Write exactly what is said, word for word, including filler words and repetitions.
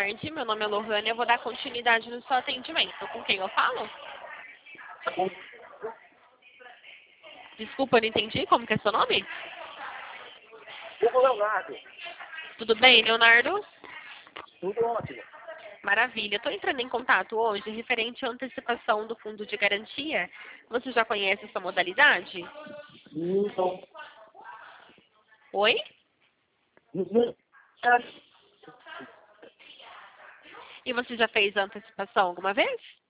tarde, meu nome é Lohane, eu vou dar continuidade no seu atendimento. Com quem eu falo? Desculpa, eu não entendi. Como que é seu nome? Hugo Leonardo. Tudo bem, Leonardo? Tudo ótimo. Maravilha. Estou entrando em contato hoje referente à antecipação do fundo de garantia. Você já conhece essa modalidade? Então, Oi? uhum. E você já fez a antecipação alguma vez?